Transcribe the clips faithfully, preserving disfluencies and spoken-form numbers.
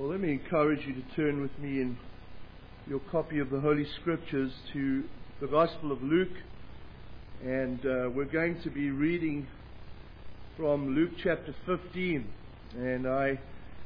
Well, let me encourage you to turn with me in your copy of the Holy Scriptures to the Gospel of Luke. And uh, we're going to be reading from Luke chapter fifteen. And I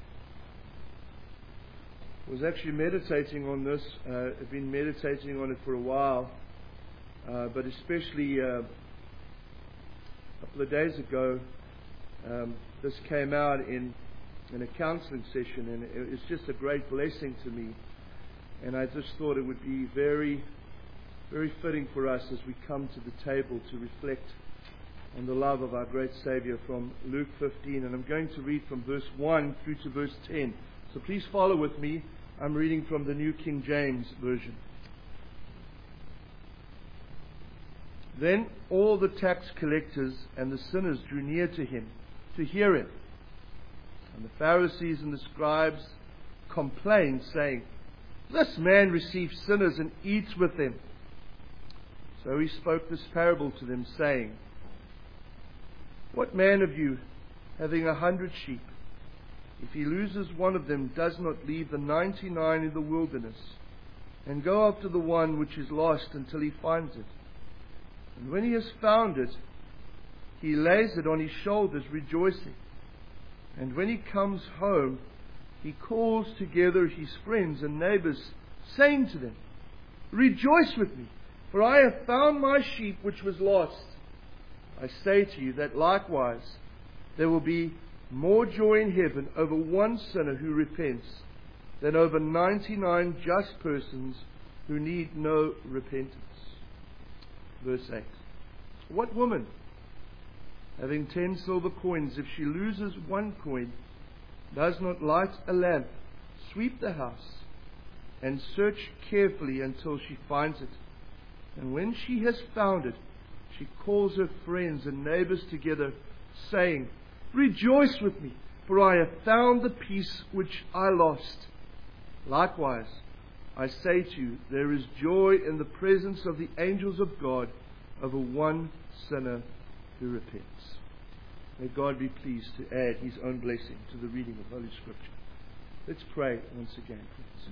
was actually meditating on this. Uh, I've been meditating on it for a while. Uh, but especially uh, a couple of days ago, um, this came out in in a counseling session, and it was just a great blessing to me. And I just thought it would be very, very fitting for us as we come to the table to reflect on the love of our great Savior from Luke fifteen. And I'm going to read from verse one through to verse ten. So please follow with me. I'm reading from the New King James Version. Then all the tax collectors and the sinners drew near to him to hear him. And the Pharisees and the scribes complained, saying, "This man receives sinners and eats with them." So he spoke this parable to them, saying, "What man of you, having a hundred sheep, if he loses one of them, does not leave the ninety-nine in the wilderness, and go after the one which is lost until he finds it? And when he has found it, he lays it on his shoulders, rejoicing. And when he comes home, he calls together his friends and neighbors, saying to them, 'Rejoice with me, for I have found my sheep which was lost.' I say to you that likewise there will be more joy in heaven over one sinner who repents than over ninety-nine just persons who need no repentance." Verse eight. What woman, having ten silver coins, if she loses one coin, does not light a lamp, sweep the house, and search carefully until she finds it? And when she has found it, she calls her friends and neighbors together, saying, "Rejoice with me, for I have found the piece which I lost." Likewise, I say to you, there is joy in the presence of the angels of God over one sinner who repents. May God be pleased to add His own blessing to the reading of Holy Scripture. Let's pray once again, friends.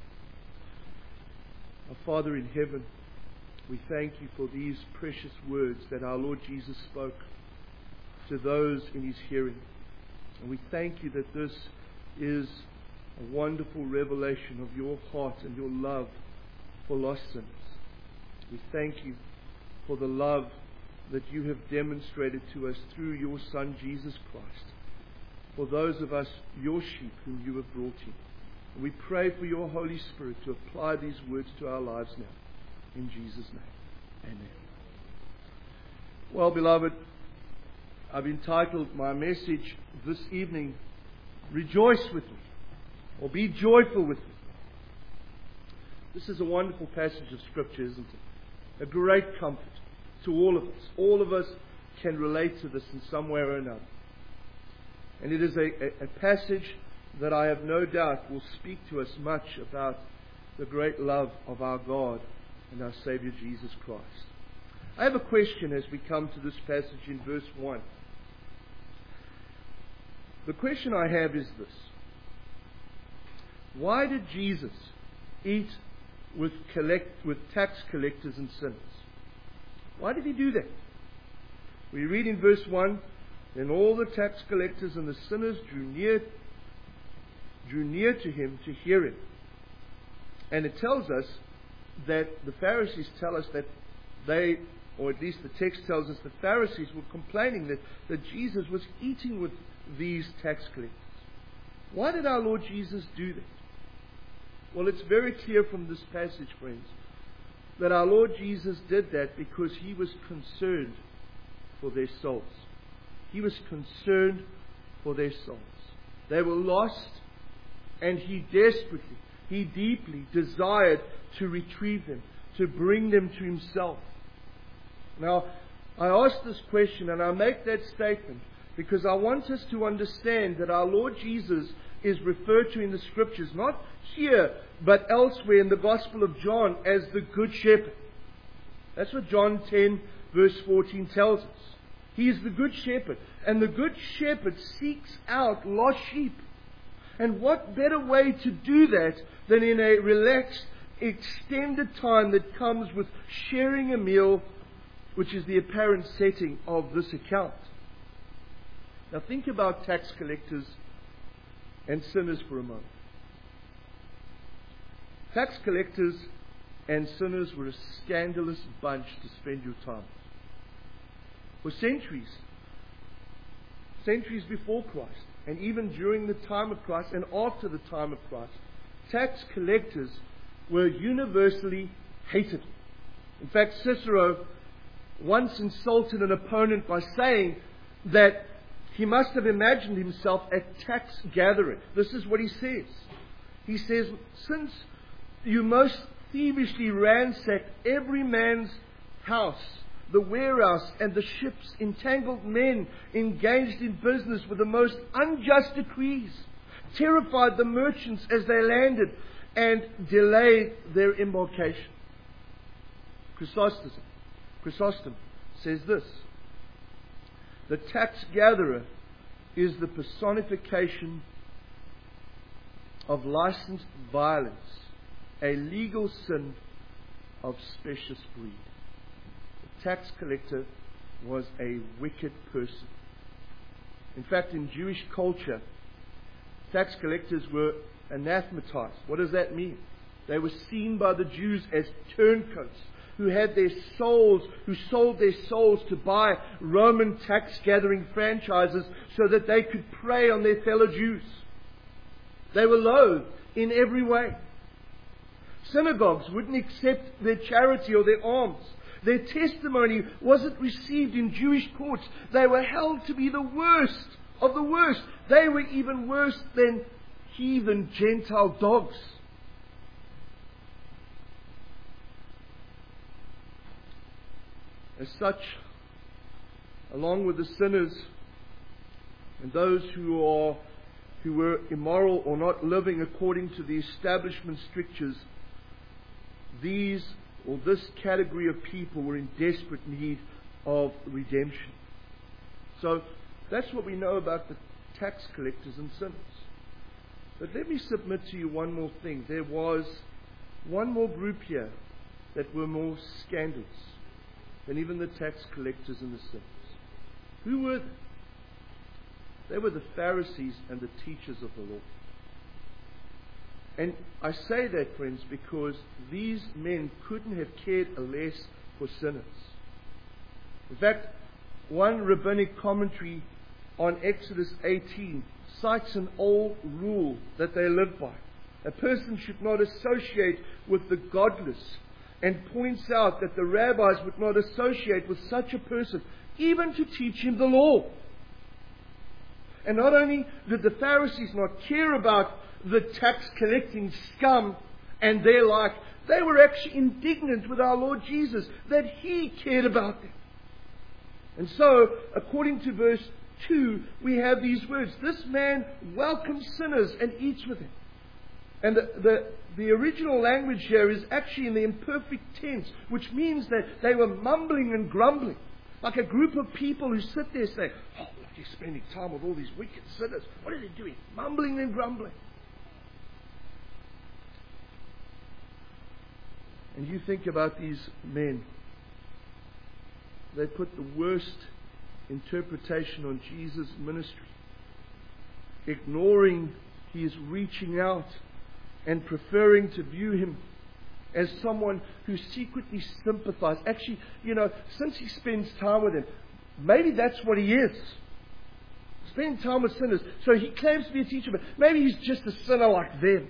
Our Father in heaven, we thank You for these precious words that our Lord Jesus spoke to those in His hearing. And we thank You that this is a wonderful revelation of Your heart and Your love for lost sinners. We thank You for the love that You have demonstrated to us through Your Son, Jesus Christ, for those of us, Your sheep, whom You have brought in. And we pray for Your Holy Spirit to apply these words to our lives now. In Jesus' name, amen. Well, beloved, I've entitled my message this evening, "Rejoice with me," or "Be joyful with me." This is a wonderful passage of Scripture, isn't it? A great comfort to all of us. All of us can relate to this in some way or another. And it is a, a, a passage that I have no doubt will speak to us much about the great love of our God and our Savior Jesus Christ. I have a question as we come to this passage in verse one. The question I have is this: why did Jesus eat with collect with tax collectors and sinners? Why did He do that? We read in verse one, "Then all the tax collectors and the sinners drew near, drew near to Him to hear Him." And it tells us that the Pharisees tell us that they, or at least the text tells us the Pharisees were complaining that, that Jesus was eating with these tax collectors. Why did our Lord Jesus do that? Well, it's very clear from this passage, friends, that our Lord Jesus did that because He was concerned for their souls. He was concerned for their souls. They were lost, and He desperately, He deeply desired to retrieve them, to bring them to Himself. Now, I ask this question and I make that statement because I want us to understand that our Lord Jesus is referred to in the Scriptures, not here, but elsewhere in the Gospel of John, as the Good Shepherd. That's what John ten, verse fourteen tells us. He is the Good Shepherd, and the Good Shepherd seeks out lost sheep. And what better way to do that than in a relaxed, extended time that comes with sharing a meal, which is the apparent setting of this account. Now think about tax collectors and sinners for a moment. Tax collectors and sinners were a scandalous bunch to spend your time with. For centuries, centuries before Christ, and even during the time of Christ and after the time of Christ, tax collectors were universally hated. In fact, Cicero once insulted an opponent by saying that he must have imagined himself a tax gatherer. This is what he says. He says, "Since you most thievishly ransacked every man's house, the warehouse and the ships, entangled men engaged in business with the most unjust decrees, terrified the merchants as they landed, and delayed their embarkation." Chrysostom, Chrysostom says this: "The tax gatherer is the personification of licensed violence, a legal sin of specious breed." The tax collector was a wicked person. In fact, in Jewish culture, tax collectors were anathematized. What does that mean? They were seen by the Jews as turncoats who had their souls, who sold their souls to buy Roman tax gathering franchises so that they could prey on their fellow Jews. They were loathed in every way. Synagogues wouldn't accept their charity or their alms. Their testimony wasn't received in Jewish courts. They were held to be the worst of the worst. They were even worse than heathen Gentile dogs. As such, along with the sinners and those who are who were immoral or not living according to the establishment strictures, these or this category of people were in desperate need of redemption. So that's what we know about the tax collectors and sinners. But let me submit to you one more thing. There was one more group here that were more scandalous than even the tax collectors and the sinners. Who were they? They were the Pharisees and the teachers of the law. And I say that, friends, because these men couldn't have cared less for sinners. In fact, one rabbinic commentary on Exodus eighteen cites an old rule that they lived by. A person should not associate with the godless, and points out that the rabbis would not associate with such a person, even to teach him the law. And not only did the Pharisees not care about the tax collecting scum and their like, they were actually indignant with our Lord Jesus that He cared about them. And so, according to verse two, we have these words: "This man welcomes sinners and eats with them." And the, the, the original language here is actually in the imperfect tense, which means that they were mumbling and grumbling. Like a group of people who sit there saying, "Oh, look, he's spending time with all these wicked sinners. What are they doing?" Mumbling and grumbling. And you think about these men. They put the worst interpretation on Jesus' ministry, ignoring His reaching out and preferring to view Him as someone who secretly sympathizes. Actually, you know, since He spends time with them, maybe that's what He is. Spending time with sinners. So He claims to be a teacher, but maybe He's just a sinner like them.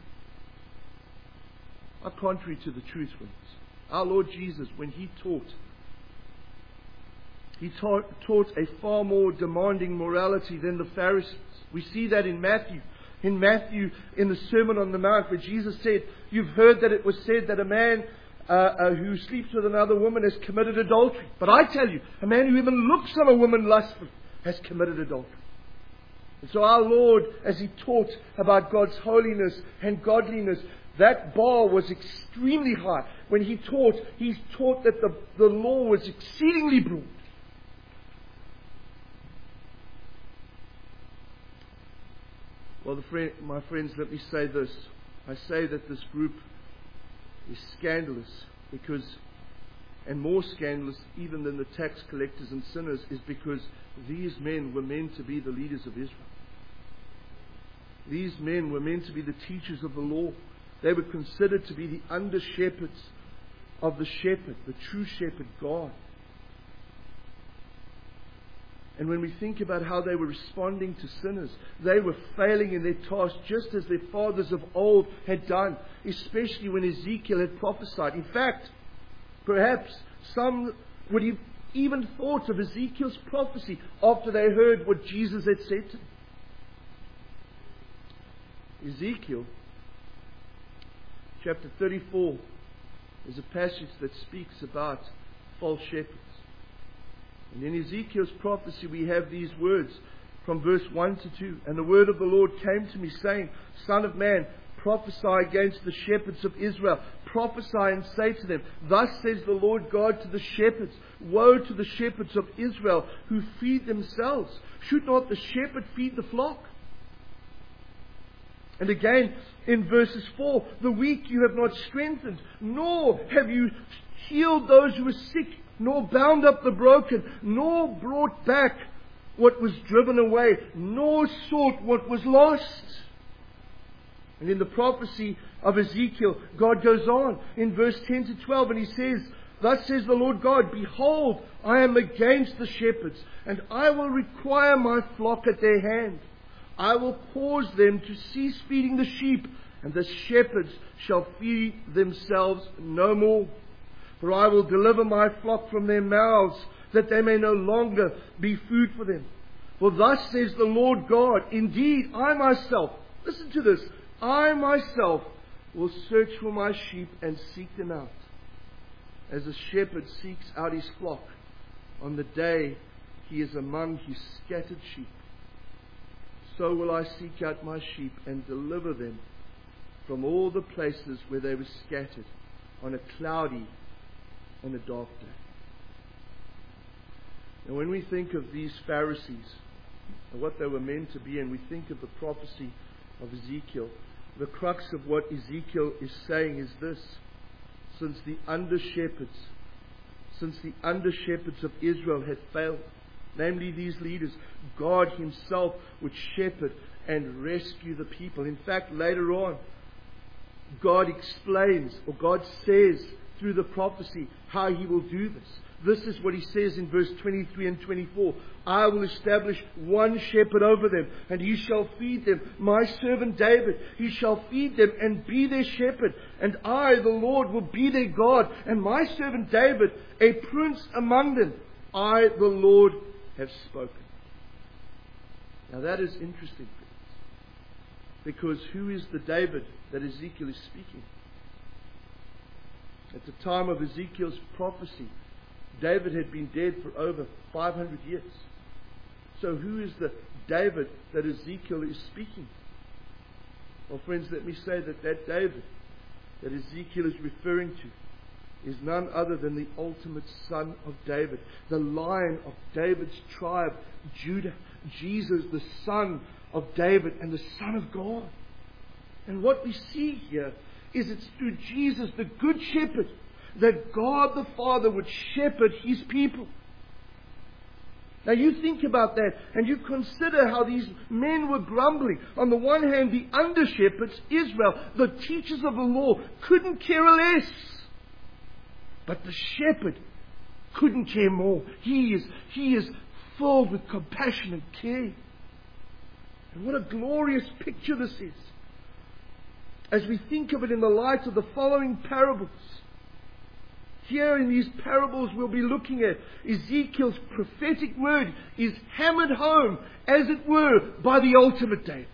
How contrary to the truth, friends. Our Lord Jesus, when He taught, He taught, taught a far more demanding morality than the Pharisees. We see that in Matthew. In Matthew, in the Sermon on the Mount, where Jesus said, "You've heard that it was said that a man uh, uh, who sleeps with another woman has committed adultery. But I tell you, a man who even looks on a woman lustfully has committed adultery." And so our Lord, as He taught about God's holiness and godliness, that bar was extremely high. When He taught, He taught that the, the law was exceedingly broad. Well, the friend, my friends, let me say this. I say that this group is scandalous because, and more scandalous even than the tax collectors and sinners, is because these men were meant to be the leaders of Israel. These men were meant to be the teachers of the law. They were considered to be the under-shepherds of the shepherd, the true shepherd, God. And when we think about how they were responding to sinners, they were failing in their task just as their fathers of old had done, especially when Ezekiel had prophesied. In fact, perhaps some would have even thought of Ezekiel's prophecy after they heard what Jesus had said to them. Ezekiel chapter thirty-four is a passage that speaks about false shepherds. And in Ezekiel's prophecy we have these words from verse one to two. And the word of the Lord came to me, saying, Son of man, prophesy against the shepherds of Israel. Prophesy and say to them, Thus says the Lord God to the shepherds, Woe to the shepherds of Israel who feed themselves. Should not the shepherd feed the flock? And again, in verses four, the weak you have not strengthened, nor have you healed those who were sick, nor bound up the broken, nor brought back what was driven away, nor sought what was lost. And in the prophecy of Ezekiel, God goes on in verse ten to twelve, and He says, Thus says the Lord God, Behold, I am against the shepherds, and I will require my flock at their hand. I will cause them to cease feeding the sheep, and the shepherds shall feed themselves no more. For I will deliver my flock from their mouths, that they may no longer be food for them. For thus says the Lord God, Indeed, I myself, listen to this, I myself will search for my sheep and seek them out, as a shepherd seeks out his flock on the day he is among his scattered sheep. So will I seek out my sheep and deliver them from all the places where they were scattered on a cloudy and a dark day. And when we think of these Pharisees and what they were meant to be, and we think of the prophecy of Ezekiel, the crux of what Ezekiel is saying is this: since the under-shepherds, since the under-shepherds of Israel had failed, namely these leaders, God Himself would shepherd and rescue the people. In fact, later on, God explains, or God says through the prophecy, how He will do this. This is what He says in verse twenty-three and twenty-four. I will establish one shepherd over them, and he shall feed them. My servant David, he shall feed them and be their shepherd. And I, the Lord, will be their God, and my servant David, a prince among them. I, the Lord, have spoken. Now that is interesting, because who is the David that Ezekiel is speaking? At the time of Ezekiel's prophecy, David had been dead for over five hundred years. So who is the David that Ezekiel is speaking? Well, friends, let me say that that David that Ezekiel is referring to is none other than the ultimate son of David, the Lion of David's tribe, Judah, Jesus, the Son of David and the Son of God. And what we see here is it's through Jesus, the Good Shepherd, that God the Father would shepherd His people. Now you think about that, and you consider how these men were grumbling. On the one hand, the under-shepherds, Israel, the teachers of the law, couldn't care less. But the shepherd couldn't care more. He is, he is filled with compassion and care. And what a glorious picture this is, as we think of it in the light of the following parables. Here in these parables we'll be looking at Ezekiel's prophetic word is hammered home, as it were, by the ultimate David.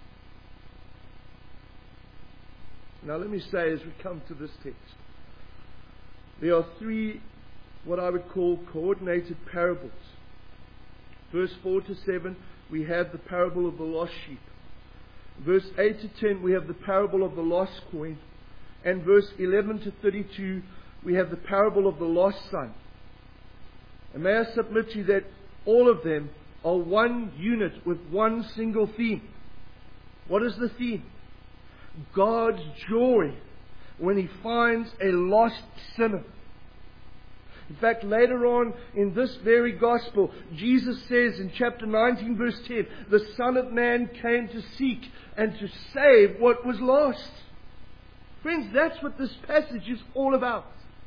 Now let me say, as we come to this text, there are three what I would call coordinated parables. Verse four to seven, we have the parable of the lost sheep. Verse eight to ten, we have the parable of the lost coin. And verse eleven to thirty-two, we have the parable of the lost son. And may I submit to you that all of them are one unit with one single theme. What is the theme? God's joy when He finds a lost sinner. In fact, later on in this very gospel, Jesus says in chapter nineteen, verse ten, the Son of Man came to seek and to save what was lost. Friends, that's what this passage is all about.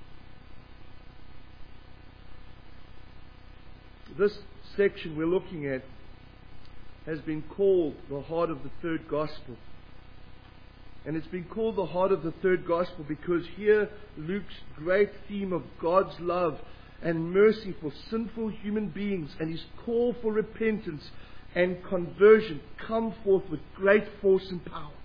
This section we're looking at has been called the heart of the third gospel. And it's been called the heart of the third gospel because here Luke's great theme of God's love and mercy for sinful human beings and His call for repentance and conversion come forth with great force and power.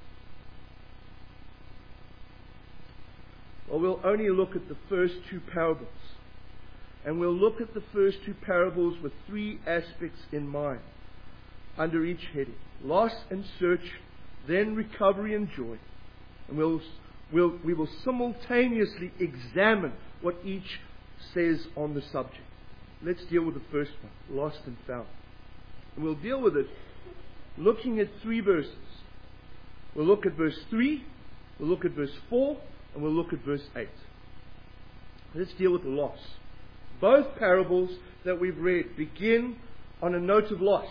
Well, we'll only look at the first two parables. And we'll look at the first two parables with three aspects in mind under each heading. Loss and search, then recovery and joy. And we'll, we'll, we will simultaneously examine what each says on the subject. Let's deal with the first one, lost and found. And we'll deal with it looking at three verses. We'll look at verse three, we'll look at verse four, and we'll look at verse eight. Let's deal with the loss. Both parables that we've read begin on a note of loss.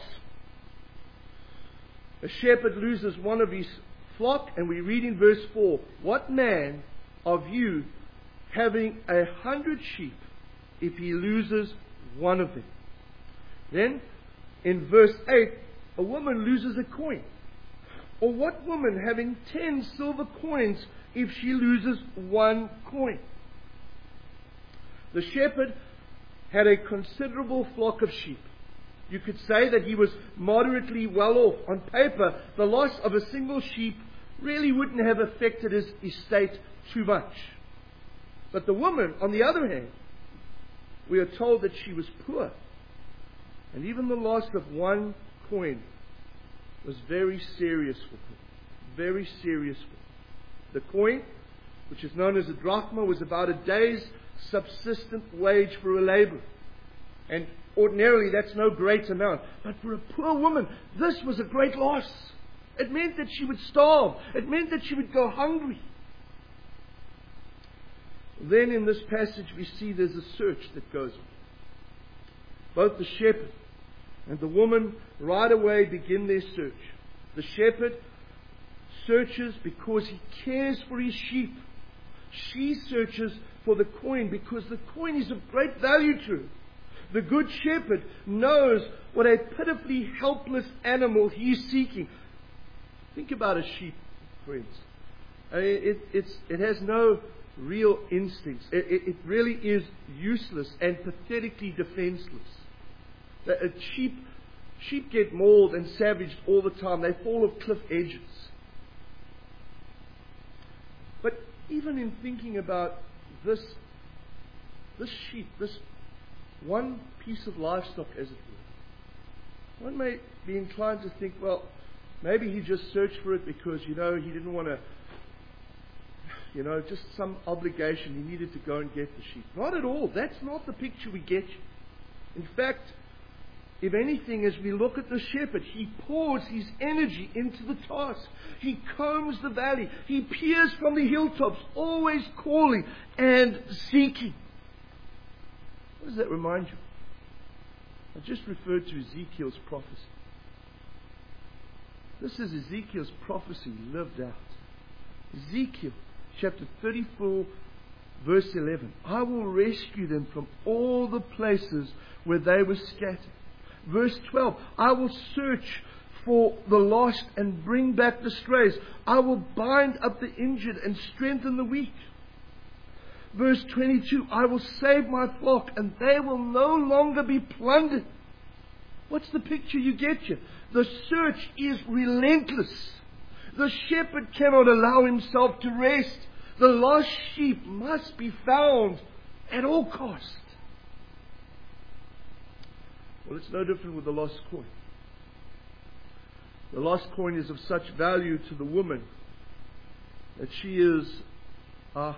A shepherd loses one of his flock, and we read in verse four, what man of you having a hundred sheep if he loses one of them? Then in verse eight, a woman loses a coin. Or what woman having ten silver coins if she loses one coin? The shepherd had a considerable flock of sheep. You could say that he was moderately well off. On paper, the loss of a single sheep really wouldn't have affected his estate too much. But the woman, on the other hand, we are told that she was poor. And even the loss of one coin was very serious for her. Very serious for her. The coin, which is known as a drachma, was about a day's subsistent wage for a laborer. And ordinarily that's no great amount. But for a poor woman, this was a great loss. It meant that she would starve. It meant that she would go hungry. Then in this passage we see there's a search that goes on. Both the shepherd and the woman right away begin their search. The shepherd searches because he cares for his sheep. She searches for the coin because the coin is of great value to her. The good shepherd knows what a pitifully helpless animal he is seeking. Think about a sheep, friends. I mean, it, it's, it has no real instincts. It, it, it really is useless and pathetically defenseless. A sheep, sheep get mauled and savaged all the time. They fall off cliff edges. But even in thinking about this, this sheep, this one piece of livestock, as it were, one may be inclined to think, well, maybe he just searched for it because, you know, he didn't want to, you know, just some obligation. He needed to go and get the sheep. Not at all. That's not the picture we get. In fact, if anything, as we look at the shepherd, he pours his energy into the task. He combs the valley. He peers from the hilltops, always calling and seeking. What does that remind you? I just referred to Ezekiel's prophecy. This is Ezekiel's prophecy lived out. Ezekiel chapter thirty-four, verse eleven. I will rescue them from all the places where they were scattered. Verse twelve. I will search for the lost and bring back the strays. I will bind up the injured and strengthen the weak. Verse twenty-two. I will save my flock and they will no longer be plundered. What's the picture you get here? The search is relentless. The shepherd cannot allow himself to rest. The lost sheep must be found at all cost. Well, it's no different with the lost coin. The lost coin is of such value to the woman that she is a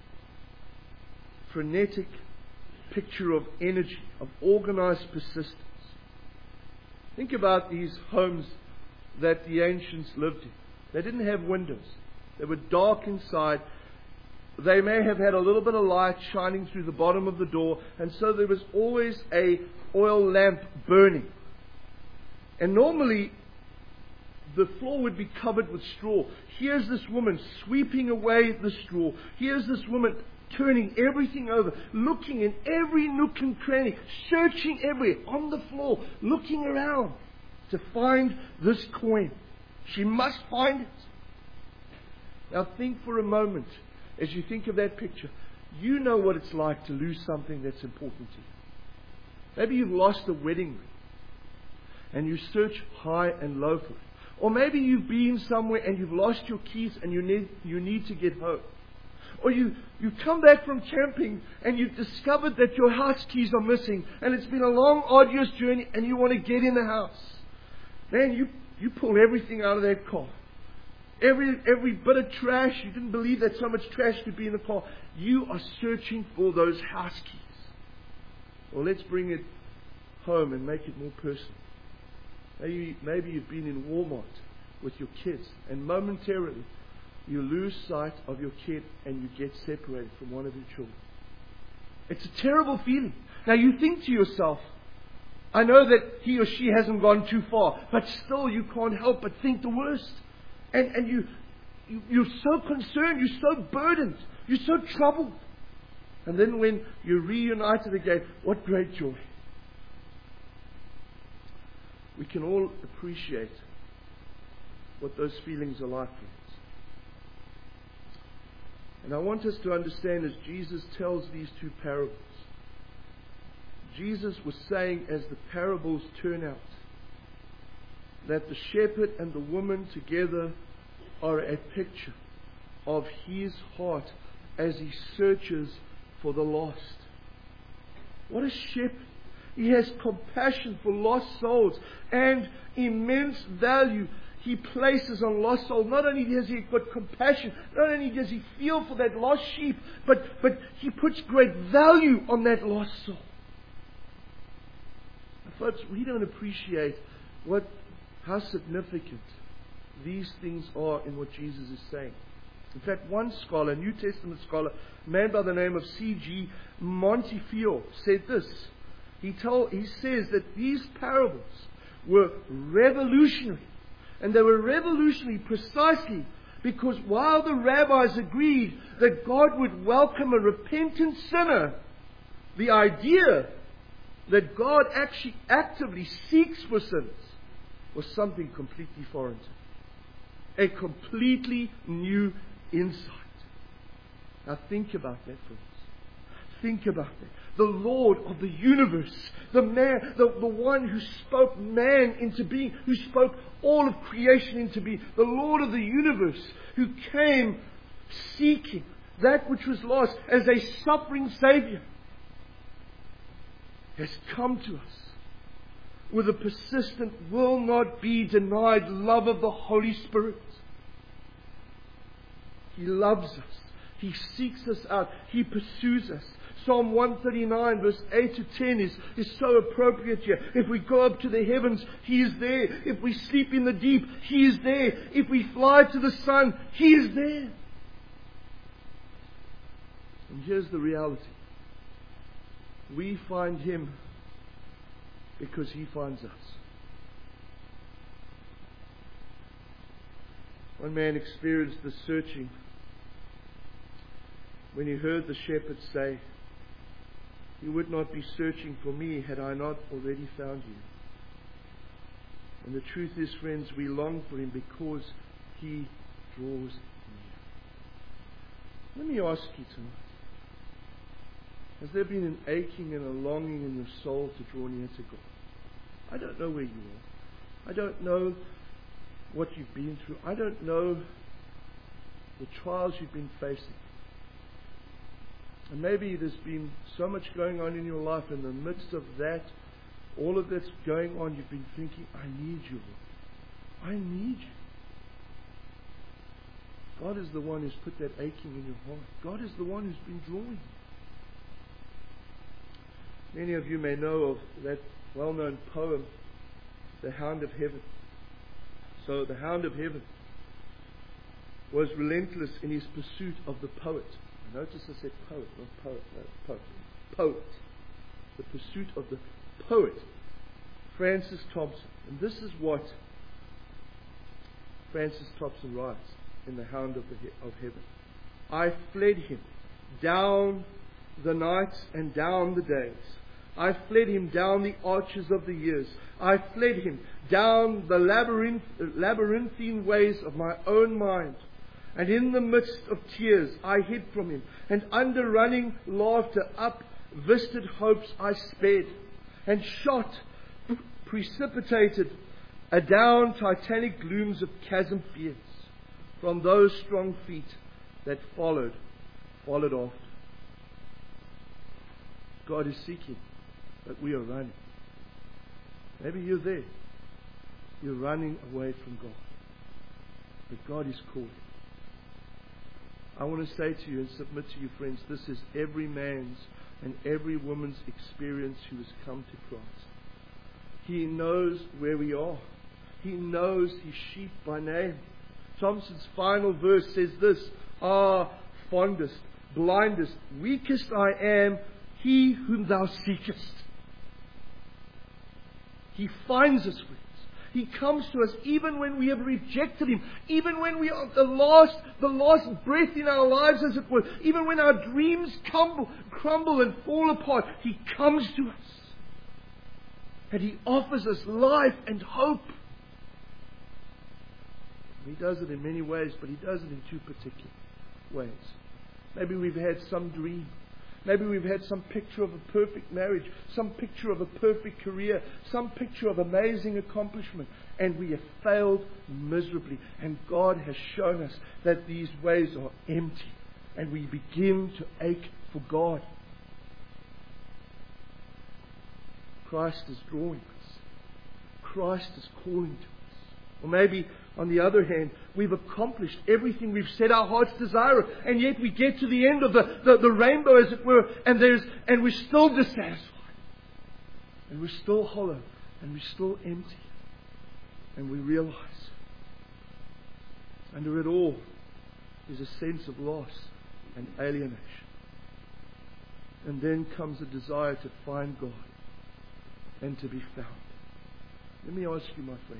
frenetic picture of energy, of organized persistence. Think about these homes that the ancients lived in. They didn't have windows. They were dark inside. They may have had a little bit of light shining through the bottom of the door, and so there was always a oil lamp burning. And normally, the floor would be covered with straw. Here's this woman sweeping away the straw. Here's this woman turning everything over, looking in every nook and cranny, searching everywhere, on the floor, looking around to find this coin. She must find it. Now think for a moment, as you think of that picture, you know what it's like to lose something that's important to you. Maybe you've lost a wedding ring, and you search high and low for it. Or maybe you've been somewhere and you've lost your keys and you need, you need to get home. Or you, you come back from camping and you've discovered that your house keys are missing, and it's been a long, arduous journey, and you want to get in the house. Man, you, you pull everything out of that car. Every, every bit of trash. You didn't believe that so much trash could be in the car. You are searching for those house keys. Well, let's bring it home and make it more personal. Maybe, maybe you've been in Walmart with your kids, and momentarily you lose sight of your kid and you get separated from one of your children. It's a terrible feeling. Now you think to yourself, I know that he or she hasn't gone too far, but still you can't help but think the worst. And, and you, you, you're so concerned, you're so burdened, you're so troubled. And then when you're reunited again, what great joy. We can all appreciate what those feelings are like for us. And I want us to understand, as Jesus tells these two parables, Jesus was saying, as the parables turn out, that the shepherd and the woman together are a picture of his heart as he searches for the lost. What a shepherd! He has compassion for lost souls, and immense value he places on lost souls. Not only does he got compassion, not only does he feel for that lost sheep, but, but he puts great value on that lost soul. Folks, we don't appreciate what how significant these things are in what Jesus is saying. In fact, one scholar, New Testament scholar, a man by the name of C G Montefiore, said this. He told, he says that these parables were revolutionary. And they were revolutionary precisely because while the rabbis agreed that God would welcome a repentant sinner, the idea that God actually actively seeks for sinners was something completely foreign to him. A completely new insight. Now think about that, friends. Think about that. The Lord of the universe, the man, the, the one who spoke man into being, who spoke all of creation into being, the Lord of the universe, who came seeking that which was lost as a suffering Savior, has come to us with a persistent, will not be denied love of the Holy Spirit. He loves us. He seeks us out. He pursues us. Psalm one thirty-nine verse eight to ten is, is so appropriate here. If we go up to the heavens, He is there. If we sleep in the deep, He is there. If we fly to the sun, He is there. And here's the reality. We find Him because He finds us. One man experienced the searching when he heard the shepherd say, "You would not be searching for me had I not already found you." And the truth is, friends, we long for Him because He draws near. Let me ask you tonight, has there been an aching and a longing in your soul to draw near to God? I don't know where you are. I don't know what you've been through. I don't know the trials you've been facing. And maybe there's been so much going on in your life, in the midst of that, all of that's going on, you've been thinking, I need you, Lord. I need you. God is the one who's put that aching in your heart. God is the one who's been drawing you. Many of you may know of that well-known poem, The Hound of Heaven. So the hound of heaven was relentless in his pursuit of the poet. Notice I said poet, not poet, no, poet. Poet. The pursuit of the poet, Francis Thompson. And this is what Francis Thompson writes in The Hound of, the he- of Heaven. I fled him down the nights and down the days. I fled him down the arches of the years. I fled him down the labyrinth, labyrinthine ways of my own mind. And in the midst of tears I hid from him. And under running laughter up visted hopes I sped. And shot, precipitated adown titanic glooms of chasm fears. From those strong feet that followed, followed after. God is seeking, but we are running. Maybe you're there. You're running away from God. But God is calling. I want to say to you and submit to you, friends, this is every man's and every woman's experience who has come to Christ. He knows where we are. He knows his sheep by name. Thompson's final verse says this: Ah, fondest, blindest, weakest I am, he whom thou seekest. He finds us, friends. He comes to us even when we have rejected him, even when we are the last, the last breath in our lives, as it were, even when our dreams crumble, crumble and fall apart. He comes to us. And he offers us life and hope. He does it in many ways, but he does it in two particular ways. Maybe we've had some dream. Maybe we've had some picture of a perfect marriage, some picture of a perfect career, some picture of amazing accomplishment, and we have failed miserably. And God has shown us that these ways are empty, and we begin to ache for God. Christ is drawing us. Christ is calling to us. Or maybe, on the other hand, we've accomplished everything we've set our hearts desire, and yet we get to the end of the, the, the rainbow, as it were, and there's and we're still dissatisfied. And we're still hollow, and we're still empty. And we realize under it all is a sense of loss and alienation. And then comes a desire to find God and to be found. Let me ask you, my friend,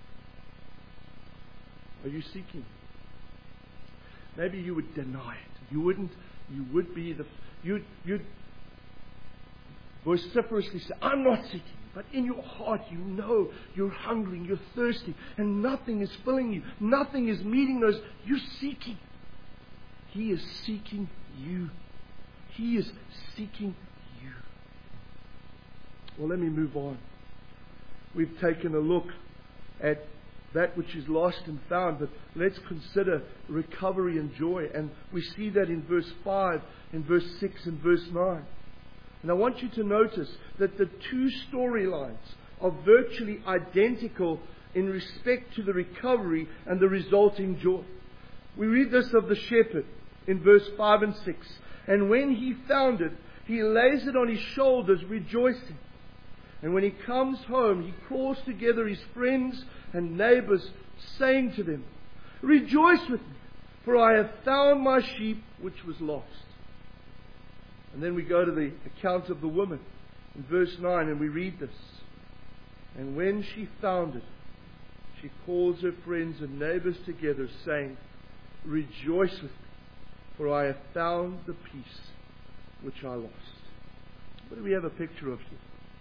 are you seeking? Maybe you would deny it. You wouldn't. You would be the. You'd, you'd vociferously say, "I'm not seeking." But in your heart, you know you're hungry, you're thirsty, and nothing is filling you. Nothing is meeting those. You're seeking. He is seeking you. He is seeking you. Well, let me move on. We've taken a look at that which is lost and found, but let's consider recovery and joy. And we see that in verse five, in verse six, and verse nine. And I want you to notice that the two storylines are virtually identical in respect to the recovery and the resulting joy. We read this of the shepherd in verse five and six. And when he found it, he lays it on his shoulders, rejoicing. And when he comes home, he calls together his friends and neighbors, saying to them, "Rejoice with me, for I have found my sheep which was lost." And then we go to the account of the woman in verse nine, and we read this. And when she found it, she calls her friends and neighbors together, saying, "Rejoice with me, for I have found the piece which I lost." What do we have a picture of here?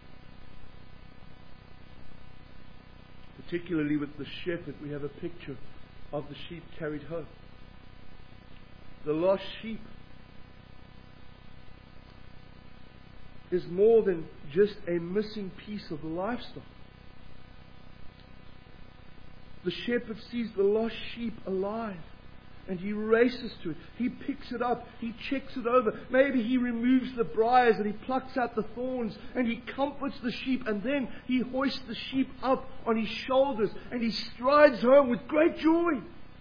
Particularly with the shepherd, we have a picture of the sheep carried home. The lost sheep is more than just a missing piece of the livestock. The shepherd sees the lost sheep alive, and he races to it. He picks it up. He checks it over. Maybe he removes the briars and he plucks out the thorns, and he comforts the sheep, and then he hoists the sheep up on his shoulders, and he strides home with great joy.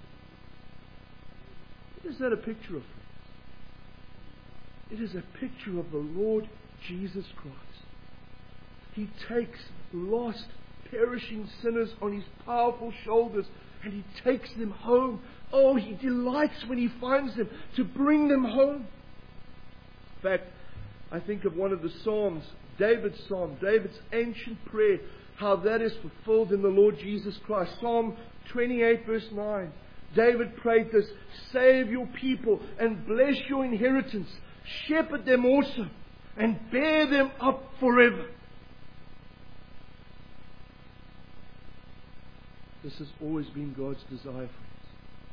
What is that a picture of? It is a picture of the Lord Jesus Christ. He takes lost perishing sinners on His powerful shoulders, and He takes them home. Oh, He delights when He finds them to bring them home. In fact, I think of one of the Psalms, David's Psalm, David's ancient prayer, how that is fulfilled in the Lord Jesus Christ. Psalm twenty-eight verse nine. David prayed this: save your people and bless your inheritance. Shepherd them also and bear them up forever. This has always been God's desire, friends.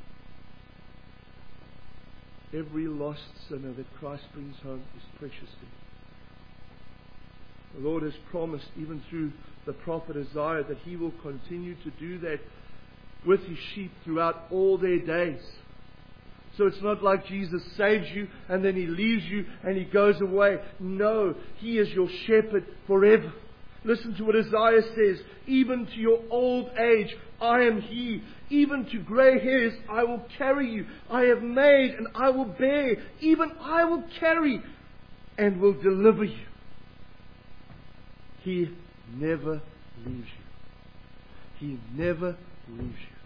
Every lost sinner that Christ brings home is precious to Him. The Lord has promised, even through the prophet Isaiah, that He will continue to do that with His sheep throughout all their days. So it's not like Jesus saves you and then He leaves you and He goes away. No, He is your shepherd forever. Listen to what Isaiah says: even to your old age, I am He. Even to grey hairs, I will carry you. I have made and I will bear. Even I will carry and will deliver you. He never leaves you. He never leaves you.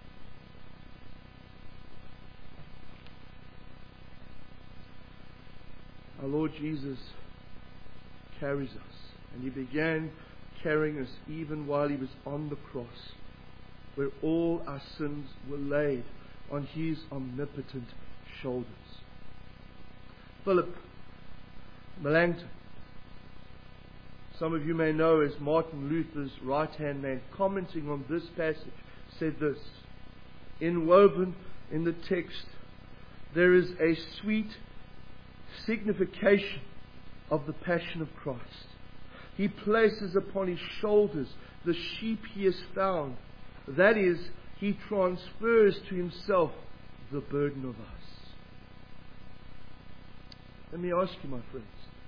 Our Lord Jesus carries us, and He began carrying us even while He was on the cross, where all our sins were laid on His omnipotent shoulders. Philip Melanchthon, some of you may know as Martin Luther's right-hand man, commenting on this passage, said this: inwoven in the text, there is a sweet signification of the passion of Christ. He places upon His shoulders the sheep He has found. That is, He transfers to Himself the burden of us. Let me ask you, my friends,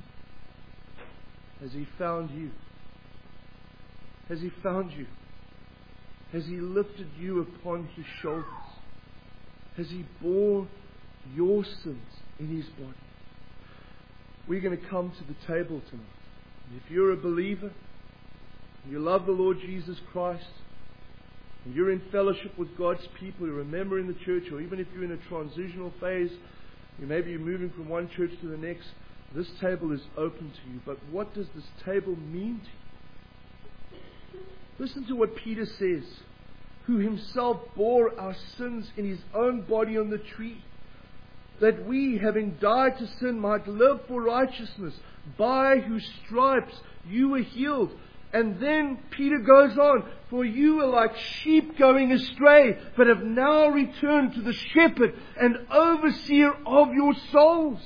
has He found you? Has He found you? Has He lifted you upon His shoulders? Has He borne your sins in His body? We're going to come to the table tonight. And if you're a believer, you love the Lord Jesus Christ, and you're in fellowship with God's people, you're a member in the church, or even if you're in a transitional phase, you maybe you're moving from one church to the next, this table is open to you. But what does this table mean to you? Listen to what Peter says: who Himself bore our sins in His own body on the tree, that we, having died to sin, might live for righteousness, by whose stripes you were healed. And then Peter goes on: for you were like sheep going astray, but have now returned to the shepherd and overseer of your souls.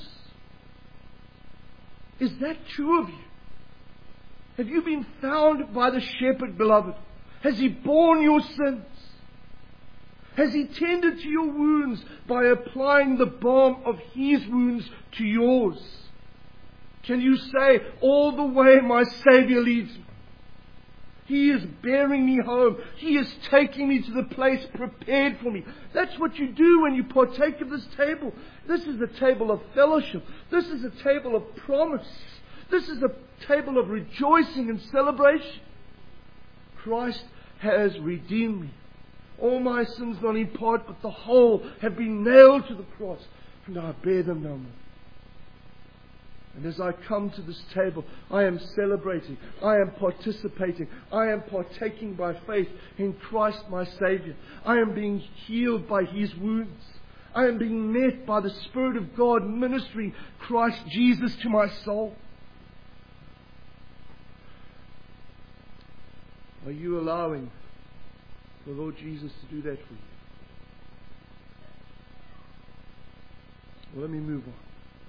Is that true of you? Have you been found by the shepherd, beloved? Has He borne your sins? Has He tended to your wounds by applying the balm of His wounds to yours? Can you say, all the way my Savior leads me? He is bearing me home. He is taking me to the place prepared for me. That's what you do when you partake of this table. This is a table of fellowship. This is a table of promise. This is a table of rejoicing and celebration. Christ has redeemed me. All my sins, not in part, but the whole, have been nailed to the cross, and I bear them no more. And as I come to this table, I am celebrating, I am participating, I am partaking by faith in Christ my Savior. I am being healed by His wounds. I am being met by the Spirit of God ministering Christ Jesus to my soul. Are you allowing the Lord Jesus to do that for you? Well, let me move on.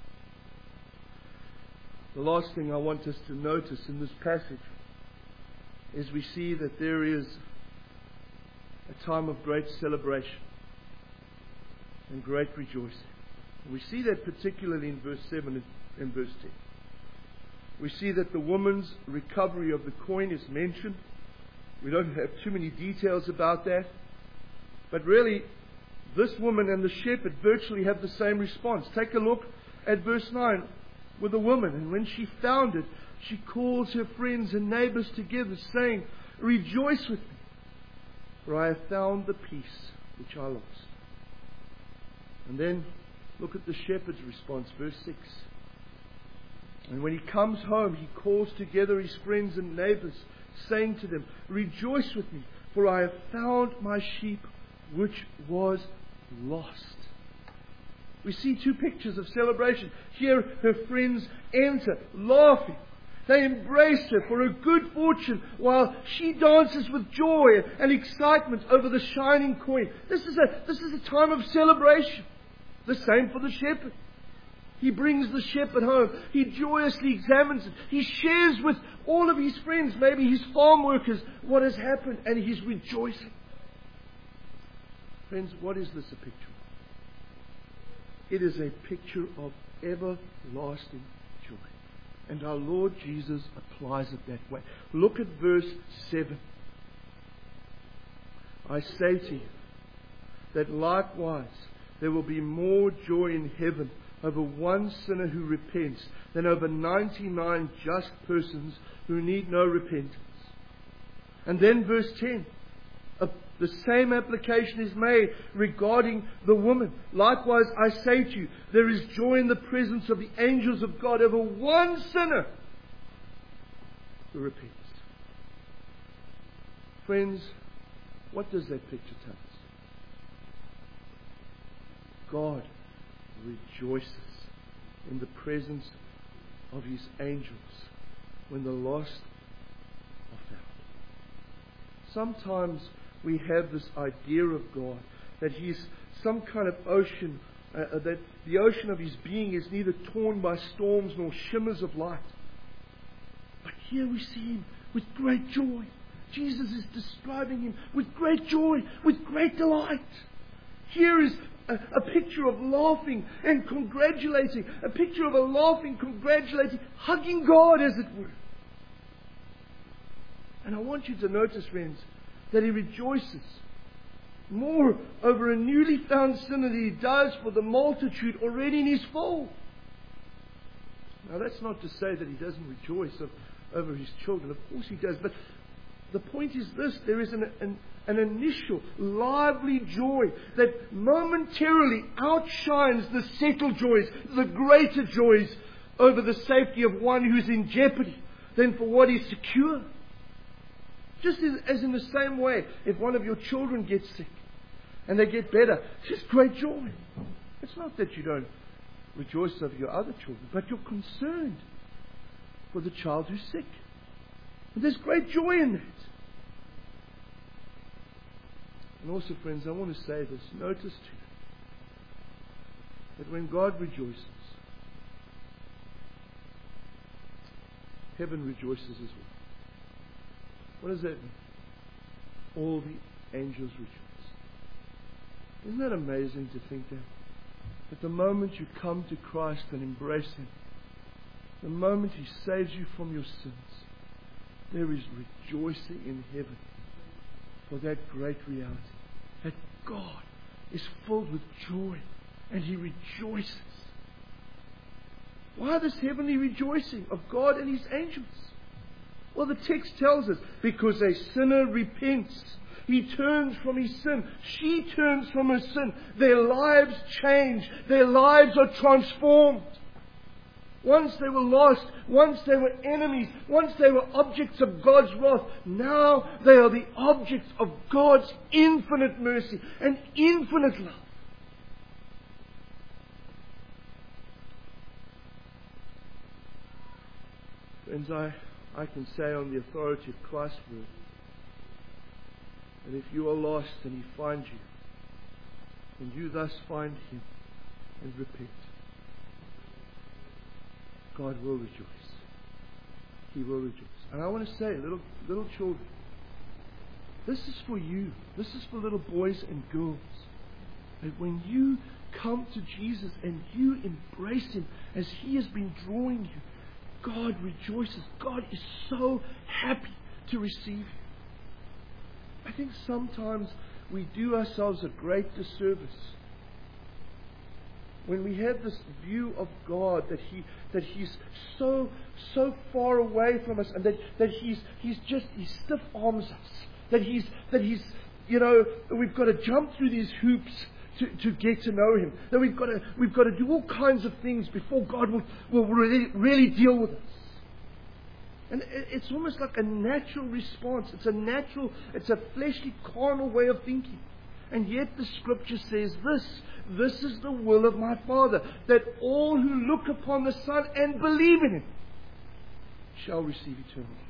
The last thing I want us to notice in this passage is we see that there is a time of great celebration and great rejoicing. We see that particularly in verse seven and verse ten. We see that the woman's recovery of the coin is mentioned. We don't have too many details about that. But really, this woman and the shepherd virtually have the same response. Take a look at verse nine with the woman. And when she found it, she calls her friends and neighbors together, saying, rejoice with me, for I have found the peace which I lost. And then look at the shepherd's response, verse six. And when he comes home, he calls together his friends and neighbors, saying to them, rejoice with me, for I have found my sheep which was lost. We see two pictures of celebration. Here her friends enter, laughing. They embrace her for her good fortune while she dances with joy and excitement over the shining coin. This is a, this is a time of celebration. The same for the shepherd. He brings the shepherd home. He joyously examines it. He shares with all of his friends, maybe his farm workers, what has happened, and he's rejoicing. Friends, what is this a picture of? It is a picture of everlasting joy. And our Lord Jesus applies it that way. Look at verse seven. I say to you that likewise there will be more joy in heaven over one sinner who repents than over ninety-nine just persons who need no repentance. And then verse ten. Uh, the same application is made regarding the woman. Likewise, I say to you, there is joy in the presence of the angels of God over one sinner who repents. Friends, what does that picture tell us? God rejoices in the presence of His angels when the lost are found. Sometimes we have this idea of God that He's some kind of ocean, uh, that the ocean of His being is neither torn by storms nor shimmers of light. But here we see Him with great joy. Jesus is describing Him with great joy, with great delight. Here is a, a picture of laughing and congratulating, a picture of a laughing, congratulating, hugging God, as it were. And I want you to notice, friends, that He rejoices more over a newly found sinner than He does for the multitude already in His fold. Now, that's not to say that He doesn't rejoice of, over His children. Of course He does. But the point is this: there is an, an, an initial, lively joy that momentarily outshines the settled joys, the greater joys over the safety of one who's in jeopardy than for what is secure. Just as in the same way, if one of your children gets sick and they get better, it's just great joy. It's not that you don't rejoice over your other children, but you're concerned for the child who's sick. And there's great joy in that. And also, friends, I want to say this. Notice too that when God rejoices, heaven rejoices as well. What does that mean? All the angels rejoice. Isn't that amazing to think that? That the moment you come to Christ and embrace Him, the moment He saves you from your sins, there is rejoicing in heaven for that great reality. That God is filled with joy and He rejoices. Why this heavenly rejoicing of God and His angels? Well, the text tells us, because a sinner repents. He turns from his sin. She turns from her sin. Their lives change. Their lives are transformed. Once they were lost. Once they were enemies. Once they were objects of God's wrath. Now they are the objects of God's infinite mercy and infinite love. Friends, I... I can say on the authority of Christ's word that if you are lost and He finds you, and you thus find Him and repent, God will rejoice. He will rejoice. And I want to say, little little children, this is for you. This is for little boys and girls. That when you come to Jesus and you embrace Him as He has been drawing you, God rejoices. God is so happy to receive you. I think sometimes we do ourselves a great disservice when we have this view of God that He that He's so so far away from us, and that, that He's He's just He stiff arms us, that He's that He's you know we've got to jump through these hoops to, to get to know Him, that we've got to we've got to do all kinds of things before God will will really really deal with us. And it's almost like a natural response. It's a natural, it's a fleshly, carnal way of thinking. And yet the Scripture says this, this is the will of my Father, that all who look upon the Son and believe in Him shall receive eternal life.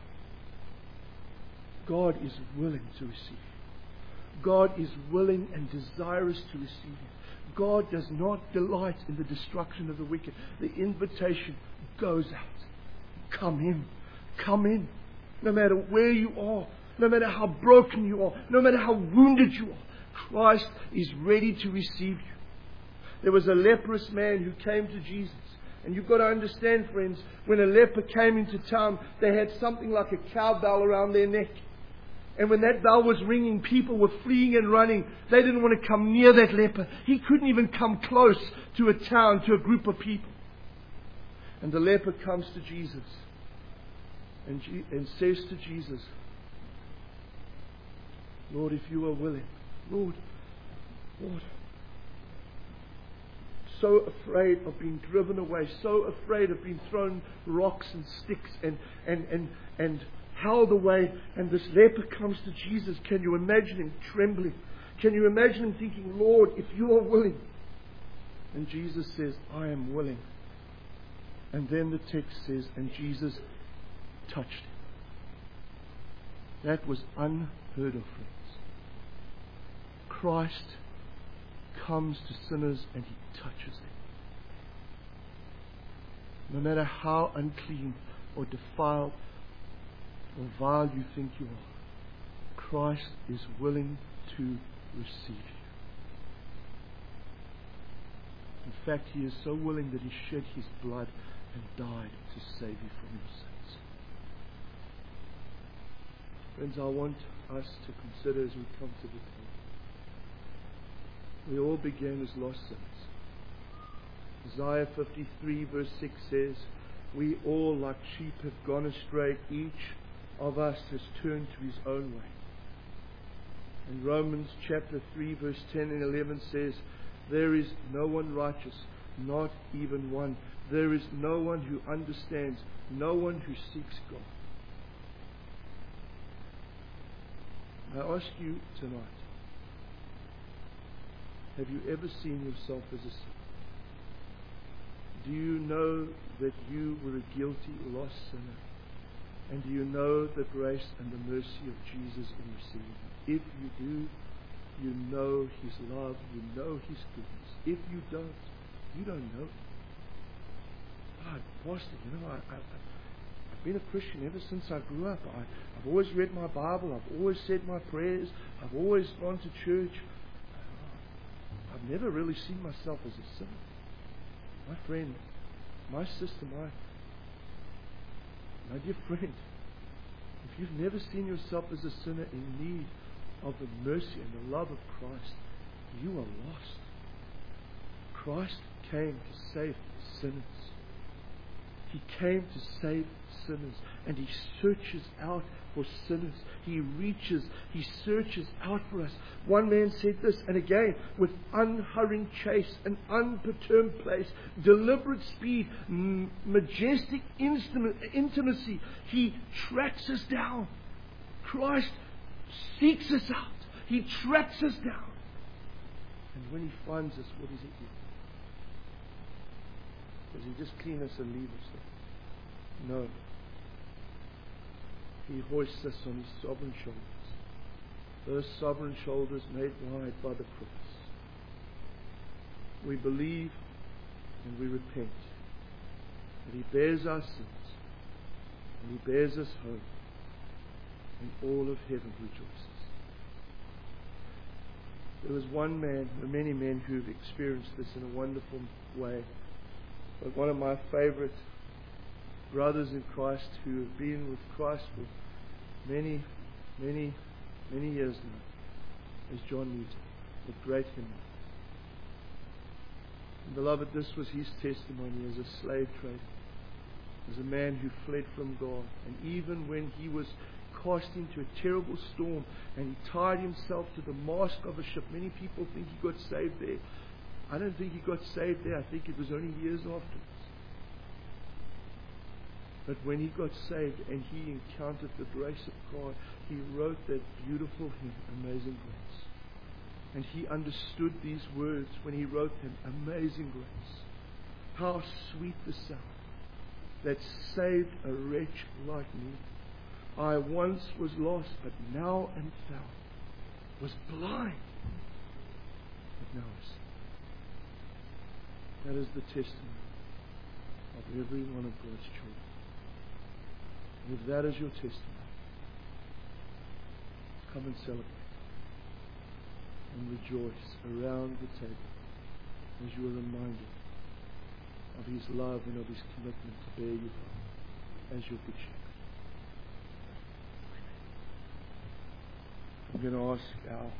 God is willing to receive you. God is willing and desirous to receive you. God does not delight in the destruction of the wicked. The invitation goes out. Come in. Come in. No matter where you are, no matter how broken you are, no matter how wounded you are, Christ is ready to receive you. There was a leprous man who came to Jesus. And you've got to understand, friends, when a leper came into town, they had something like a cowbell around their neck. And when that bell was ringing, people were fleeing and running. They didn't want to come near that leper. He couldn't even come close to a town, to a group of people. And the leper comes to Jesus and, G- and says to Jesus, Lord, if you are willing, Lord, Lord, so afraid of being driven away, so afraid of being thrown rocks and sticks and, and, and, and held away. And this leper comes to Jesus. Can you imagine him trembling? Can you imagine him thinking, Lord, if you are willing? And Jesus says, I am willing. And then the text says, and Jesus touched him. That was unheard of, friends. Christ comes to sinners and He touches them. No matter how unclean or defiled or vile you think you are, Christ is willing to receive you. In fact, He is so willing that He shed His blood and died to save you from your sins. Friends, I want us to consider as we come to the table. We all began as lost sinners. Isaiah fifty-three verse six says, we all like sheep have gone astray. Each of us has turned to his own way. And Romans chapter three verse ten and eleven says, there is no one righteous, not even one. There is no one who understands, no one who seeks God. I ask you tonight, have you ever seen yourself as a sinner? Do you know that you were a guilty, lost sinner? And do you know the grace and the mercy of Jesus in receiving Him? If you do, you know His love, you know His goodness. If you don't, you don't know Him. God, Pastor, you know, I, I, I've been a Christian ever since I grew up. I, I've always read my Bible. I've always said my prayers. I've always gone to church. I've never really seen myself as a sinner. My friend, my sister, my, my dear friend, if you've never seen yourself as a sinner in need of the mercy and the love of Christ, you are lost. Christ came to save sinners. He came to save sinners, and He searches out for sinners. He reaches, He searches out for us. One man said this, and again, with unhurrying chase, an unperturbed place, deliberate speed, m- majestic intimacy, He tracks us down. Christ seeks us out. He tracks us down. And when He finds us, what does He do? Does He just clean us and leave us there? No. He hoists us on His sovereign shoulders. Those sovereign shoulders made wide by the cross. We believe and we repent. And He bears our sins. And He bears us home. And all of heaven rejoices. There was one man, there are many men who have experienced this in a wonderful way. But one of my favorite brothers in Christ who have been with Christ for many, many, many years now is John Newton, the great hymn. Beloved, this was his testimony as a slave trader, as a man who fled from God. And even when he was cast into a terrible storm and he tied himself to the mast of a ship, many people think he got saved there. I don't think he got saved there. I think it was only years afterwards. But when he got saved and he encountered the grace of God, he wrote that beautiful hymn, Amazing Grace. And he understood these words when he wrote them, Amazing Grace. How sweet the sound that saved a wretch like me. I once was lost, but now am found. Was blind, but now I see. That is the testimony of every one of God's children. And if that is your testimony, come and celebrate and rejoice around the table as you are reminded of his love and of his commitment to bear you home as your good shepherd. I'm going to ask our